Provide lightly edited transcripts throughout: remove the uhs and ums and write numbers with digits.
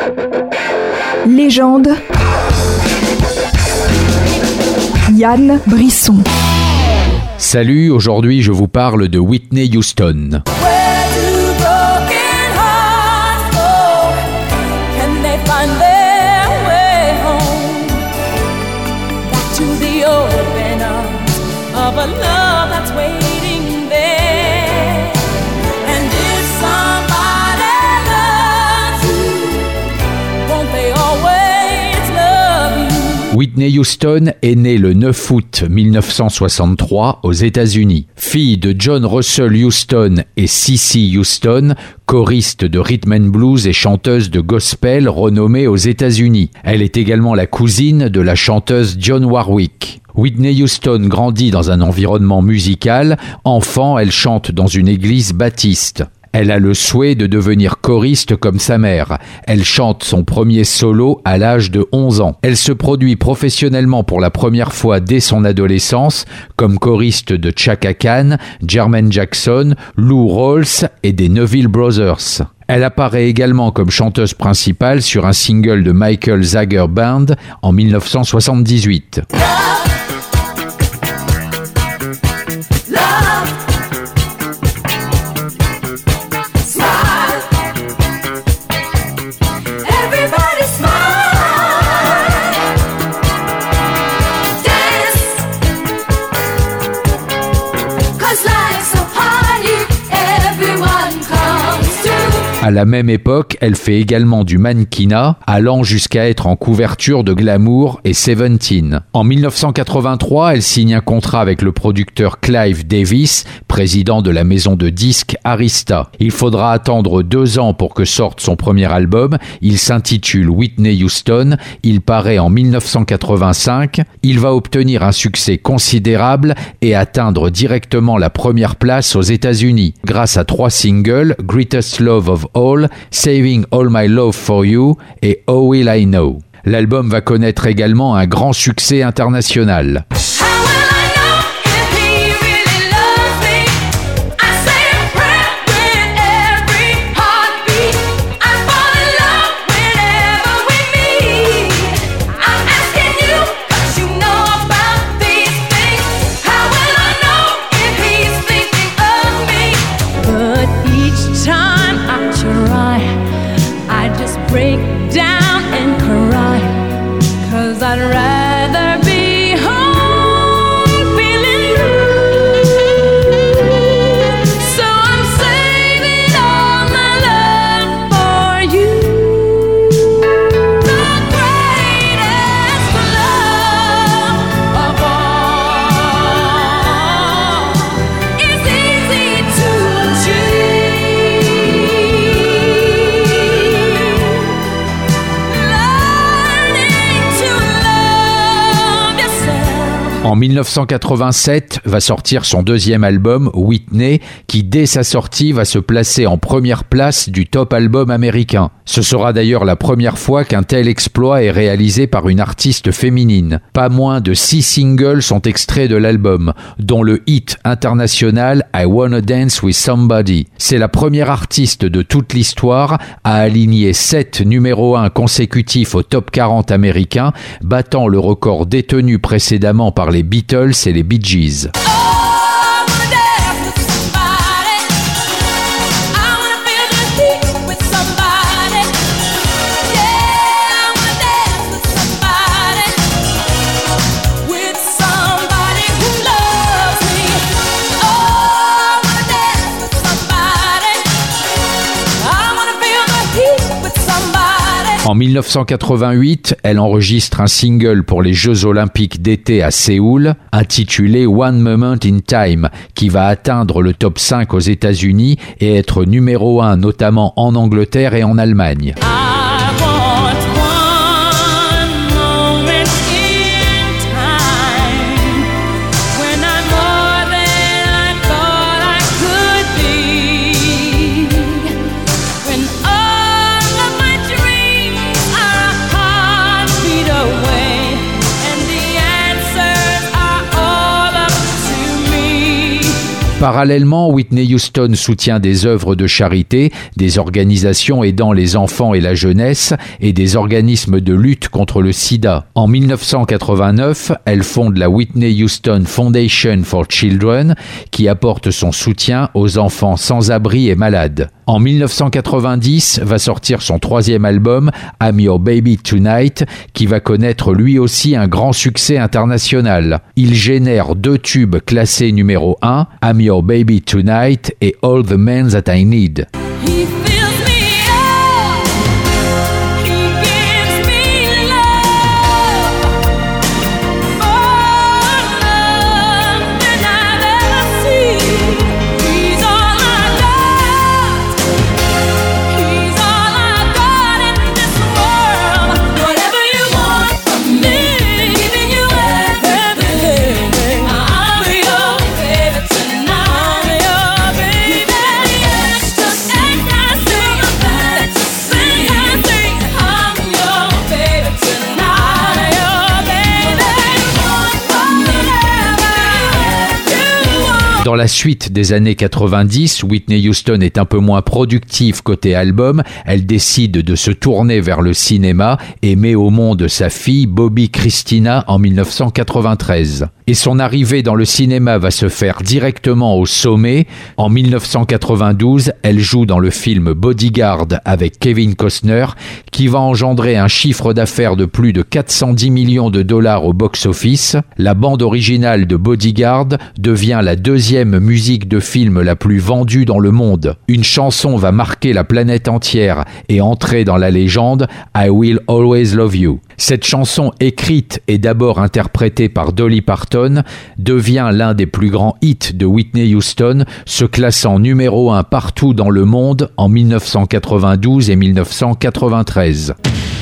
Légende. Yann Brisson. Salut, aujourd'hui je vous parle de Whitney Houston. Whitney Houston est née le 9 août 1963 aux États-Unis. Fille de John Russell Houston et Cissy Houston, choriste de rhythm and blues et chanteuse de gospel renommée aux États-Unis. Elle est également la cousine de la chanteuse Dionne Warwick. Whitney Houston grandit dans un environnement musical. Enfant, elle chante dans une église baptiste. Elle a le souhait de devenir choriste comme sa mère. Elle chante son premier solo à l'âge de 11 ans. Elle se produit professionnellement pour la première fois dès son adolescence, comme choriste de Chaka Khan, Jermaine Jackson, Lou Rawls et des Neville Brothers. Elle apparaît également comme chanteuse principale sur un single de Michael Zager Band en 1978. À la même époque, elle fait également du mannequinat, allant jusqu'à être en couverture de Glamour et Seventeen. En 1983, elle signe un contrat avec le producteur Clive Davis, président de la maison de disques Arista. Il faudra attendre 2 ans pour que sorte son premier album. Il s'intitule Whitney Houston. Il paraît en 1985. Il va obtenir un succès considérable et atteindre directement la première place aux États-Unis, grâce à 3 singles, Greatest Love of All, Saving All My Love for You et How Will I Know. L'album va connaître également un grand succès international. Break down and cry, 'cause I'd rather be home feeling blue. So I'm saving all my love for you. The greatest love of all is easy to achieve. En 1987 va sortir son deuxième album, Whitney, qui dès sa sortie va se placer en première place du top album américain. Ce sera d'ailleurs la première fois qu'un tel exploit est réalisé par une artiste féminine. Pas moins de 6 singles sont extraits de l'album, dont le hit international I Wanna Dance With Somebody. C'est la première artiste de toute l'histoire à aligner 7 numéros 1 consécutifs au top 40 américain, battant le record détenu précédemment par les Beatles et les Bee Gees. En 1988, elle enregistre un single pour les Jeux Olympiques d'été à Séoul, intitulé One Moment in Time, qui va atteindre le top 5 aux États-Unis et être numéro 1 notamment en Angleterre et en Allemagne. Parallèlement, Whitney Houston soutient des œuvres de charité, des organisations aidant les enfants et la jeunesse et des organismes de lutte contre le sida. En 1989, elle fonde la Whitney Houston Foundation for Children qui apporte son soutien aux enfants sans abri et malades. En 1990, va sortir son troisième album, I'm Your Baby Tonight, qui va connaître lui aussi un grand succès international. Il génère 2 tubes classés numéro 1, I'm Your Baby Tonight et All the Men That I Need. He fills me up. He gives me love. More love than I've ever seen. He's all I got. He's all I got in this world. Whatever you want from me, giving you everything. I'm your baby tonight. I'm your baby. Yes, just act nice to your bed. Sing and sing. I'm your baby tonight. Your baby. Want whatever you want. Dans la suite des années 90, Whitney Houston est un peu moins productive côté album. Elle décide de se tourner vers le cinéma et met au monde sa fille Bobby Christina en 1993. Et son arrivée dans le cinéma va se faire directement au sommet. En 1992, elle joue dans le film Bodyguard avec Kevin Costner, qui va engendrer un chiffre d'affaires de plus de 410 millions de dollars au box-office. La bande originale de Bodyguard devient la deuxième musique de film la plus vendue dans le monde. Une chanson va marquer la planète entière et entrer dans la légende I Will Always Love You. Cette chanson, écrite et d'abord interprétée par Dolly Parton, devient l'un des plus grands hits de Whitney Houston, se classant numéro 1 partout dans le monde en 1992 et 1993.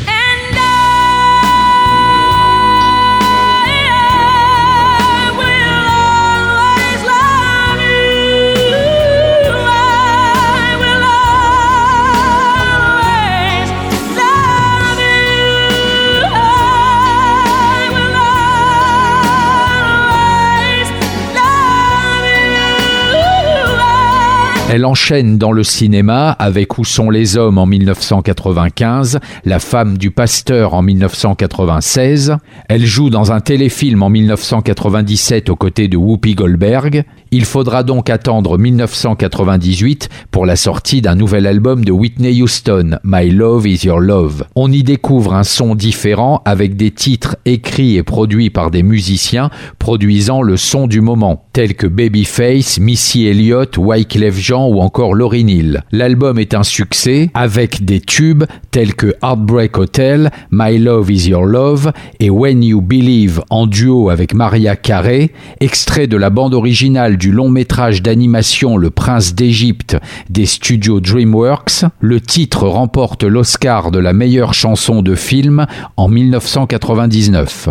Elle enchaîne dans le cinéma avec Où sont les hommes en 1995, La femme du pasteur en 1996. Elle joue dans un téléfilm en 1997 aux côtés de Whoopi Goldberg. Il faudra donc attendre 1998 pour la sortie d'un nouvel album de Whitney Houston, My Love Is Your Love. On y découvre un son différent avec des titres écrits et produits par des musiciens produisant le son du moment, tels que Babyface, Missy Elliott, Wyclef Jean ou encore Lauryn Hill. L'album est un succès avec des tubes tels que Heartbreak Hotel, My Love Is Your Love et When You Believe en duo avec Mariah Carey, extrait de la bande originale du long métrage d'animation Le Prince d'Égypte des studios DreamWorks. Le titre remporte l'Oscar de la meilleure chanson de film en 1999.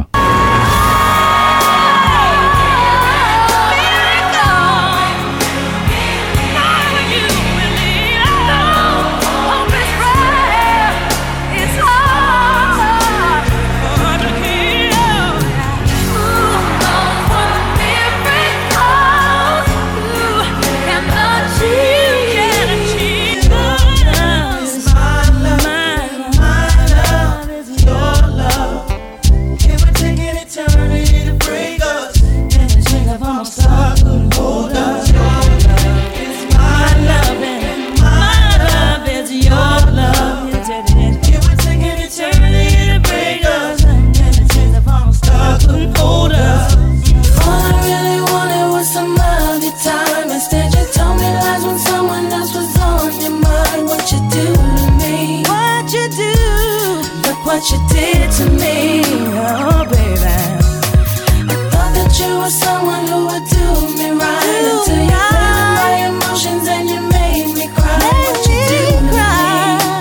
What you did to me, oh baby. I thought that you were someone who would do me right until you played with my emotions and you made me cry. What you do to me?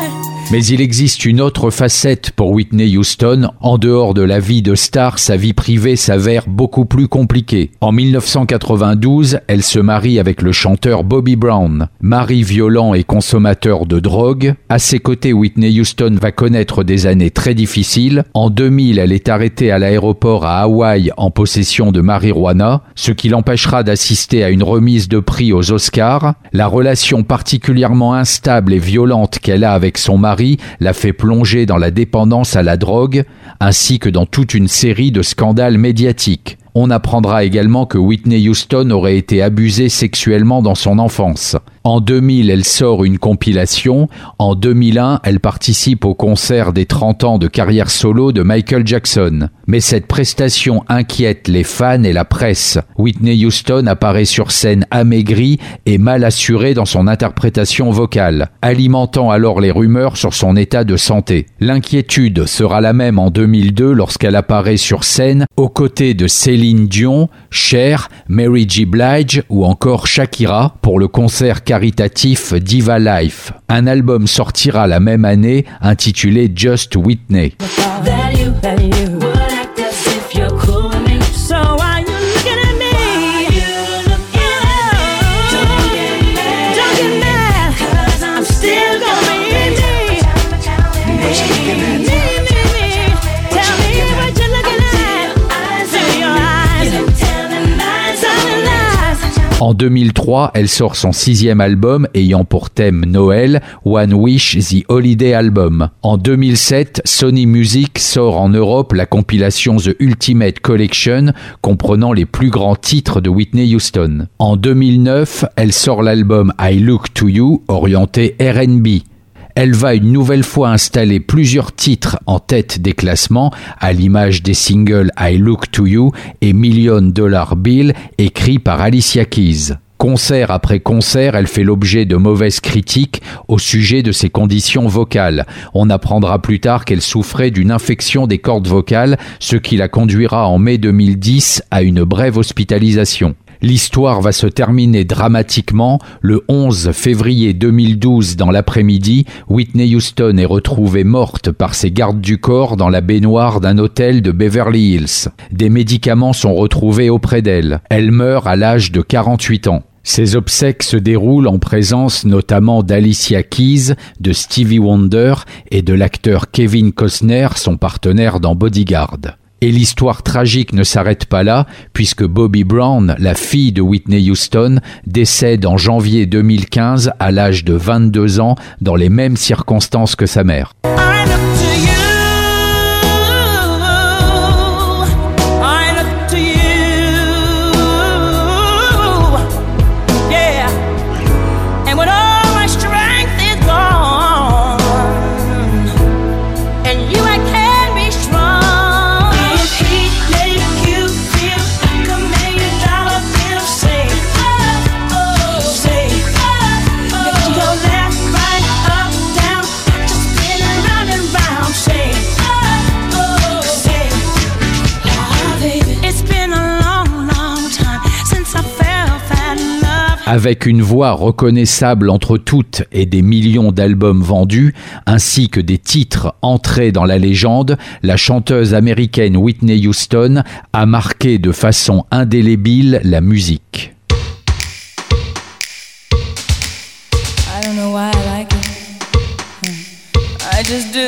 Mais il existe une autre facette pour Whitney Houston. En dehors de la vie de star, sa vie privée s'avère beaucoup plus compliquée. En 1992, elle se marie avec le chanteur Bobby Brown. Mari violent et consommateur de drogue. À ses côtés, Whitney Houston va connaître des années très difficiles. En 2000, elle est arrêtée à l'aéroport à Hawaï en possession de marijuana, ce qui l'empêchera d'assister à une remise de prix aux Oscars. La relation particulièrement instable et violente qu'elle a avec son mari l'a fait plonger dans la dépendance à la drogue, ainsi que dans toute une série de scandales médiatiques. On apprendra également que Whitney Houston aurait été abusée sexuellement dans son enfance. En 2000, elle sort une compilation. En 2001, elle participe au concert des 30 ans de carrière solo de Michael Jackson. Mais cette prestation inquiète les fans et la presse. Whitney Houston apparaît sur scène amaigrie et mal assurée dans son interprétation vocale, alimentant alors les rumeurs sur son état de santé. L'inquiétude sera la même en 2002 lorsqu'elle apparaît sur scène aux côtés de Céline Dion, Cher, Mary J. Blige ou encore Shakira pour le concert caritatif Diva Life. Un album sortira la même année intitulé Just Whitney. En 2003, elle sort son 6e album ayant pour thème Noël, One Wish The Holiday Album. En 2007, Sony Music sort en Europe la compilation The Ultimate Collection comprenant les plus grands titres de Whitney Houston. En 2009, elle sort l'album I Look To You, orienté R&B. Elle va une nouvelle fois installer plusieurs titres en tête des classements, à l'image des singles I Look To You et Million Dollar Bill, écrits par Alicia Keys. Concert après concert, elle fait l'objet de mauvaises critiques au sujet de ses conditions vocales. On apprendra plus tard qu'elle souffrait d'une infection des cordes vocales, ce qui la conduira en mai 2010 à une brève hospitalisation. L'histoire va se terminer dramatiquement. Le 11 février 2012, dans l'après-midi, Whitney Houston est retrouvée morte par ses gardes du corps dans la baignoire d'un hôtel de Beverly Hills. Des médicaments sont retrouvés auprès d'elle. Elle meurt à l'âge de 48 ans. Ses obsèques se déroulent en présence notamment d'Alicia Keys, de Stevie Wonder et de l'acteur Kevin Costner, son partenaire dans Bodyguard. Et l'histoire tragique ne s'arrête pas là, puisque Bobby Brown, la fille de Whitney Houston, décède en janvier 2015 à l'âge de 22 ans dans les mêmes circonstances que sa mère. Avec une voix reconnaissable entre toutes et des millions d'albums vendus, ainsi que des titres entrés dans la légende, la chanteuse américaine Whitney Houston a marqué de façon indélébile la musique. I don't know why I like it. I just do.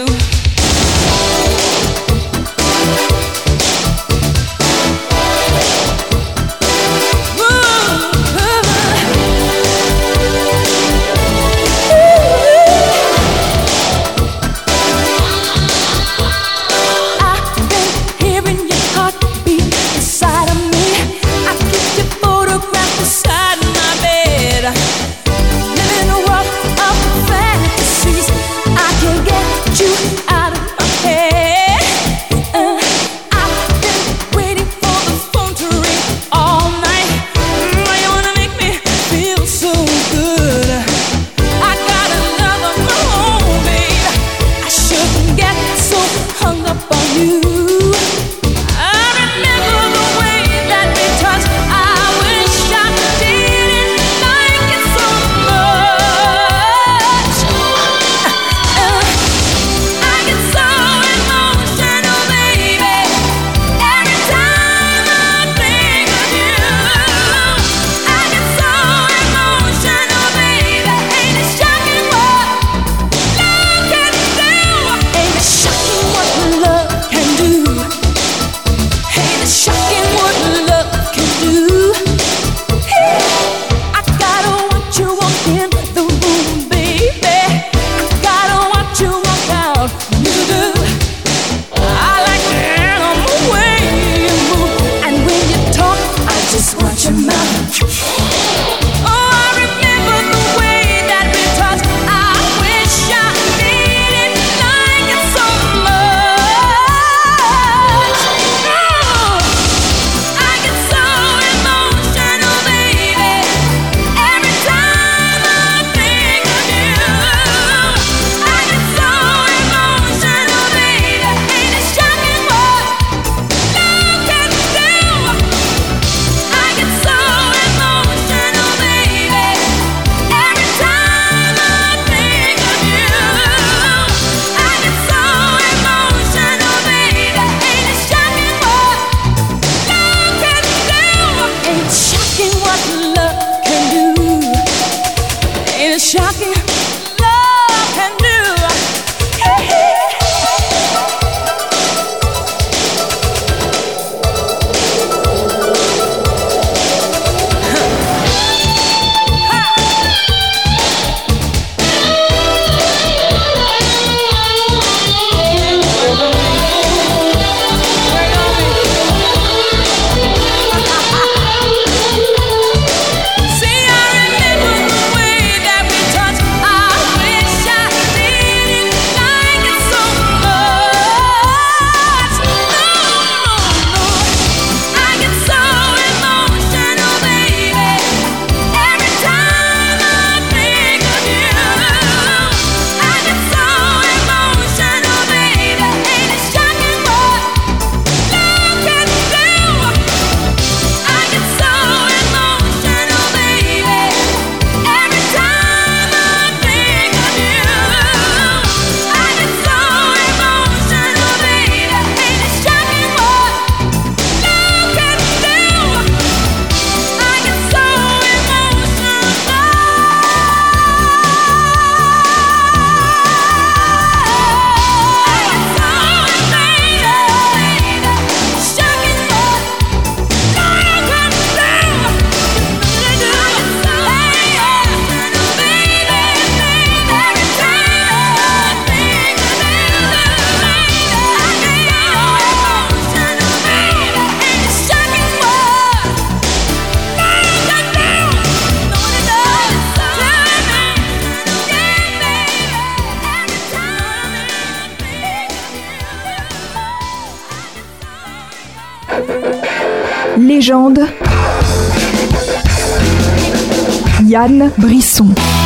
Légende. Yann Brisson.